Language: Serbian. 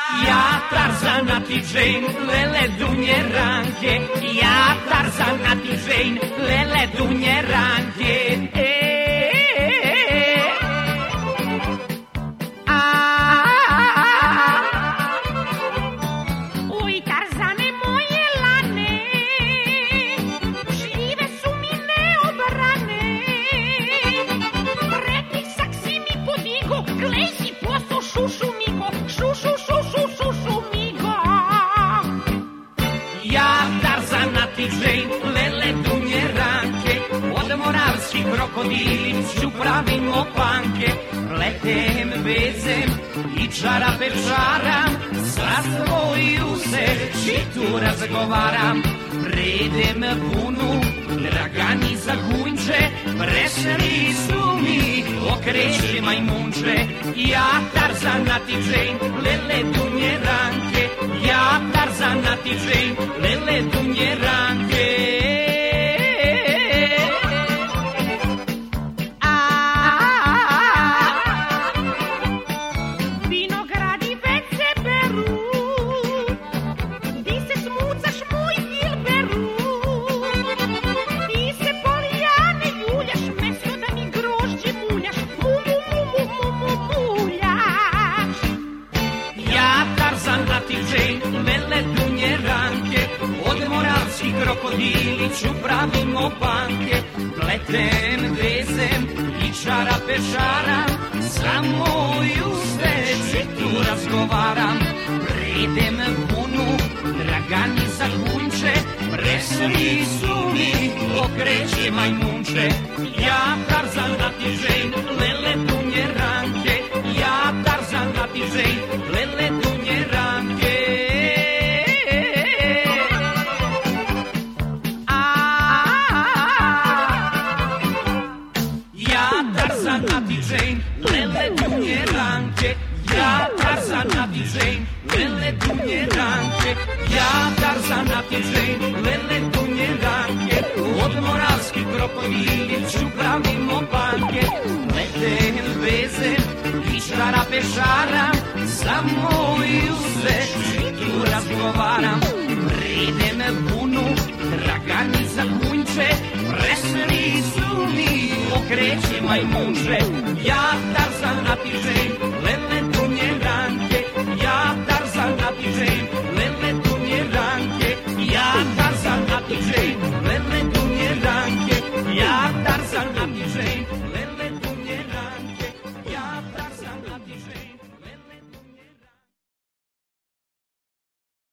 Ja Tarzan, a ti Jane, lele dunje ranke. Ja Tarzan, a ti Jane, lele dunje ranke. Oj, Tarzane moje lane, šljive su mi neobrane. Pretisak si mi podigo, glej si posto šušu migo, šušu, šušu, šušu migo. Ja Tarzan, a ti Jane, lele dunje ranke. Od moravskih krokodili ću pravim opanke. Pletem, vezem i čarape čaram, sa svoju se čitu razgovaram. Predem bunu, dragani za gunče, preseli su mi, okreće majmunče. Ja Tarzan, a ti Jane, lele dunje ranke. Ja Tarzan, a ti Jane, lele dunje ranke. Vinogradi već se beru, ti se smucaš moj filberu. Ti se polijane juljaš, mesto da mi grožđe muljaš, muljaš. Ja Tarzan, a ti Jane, lele dunje ranke. Od moravskih krokodili ću pravim opanke. Pletem, vezem i čarape šaram, sa moju stečitu razgovaram. Predem bunu, dragani za gunče, preseli su mi, okreće majmunče. Ja Tarzan, a ti Jane, lele dunje ranke. Ja Tarzan, a ti Jane, lele dunje ranke. Ja Tarzan, a ti Jane, lele dunje ranke. Ja Tarzan, a ti Jane, lele dunje ranke. Ja Tarzan, a ti Jane, lele dunje ranke. Od moravskih krokodili ću pravim opanke. Pletem, vezem i čarape šaram, sa moju se čitu razgovaram. Predem bunu, dragani za gunče, preseli su mi, okreće majmunče. Ja Tarzan, a ti Jane,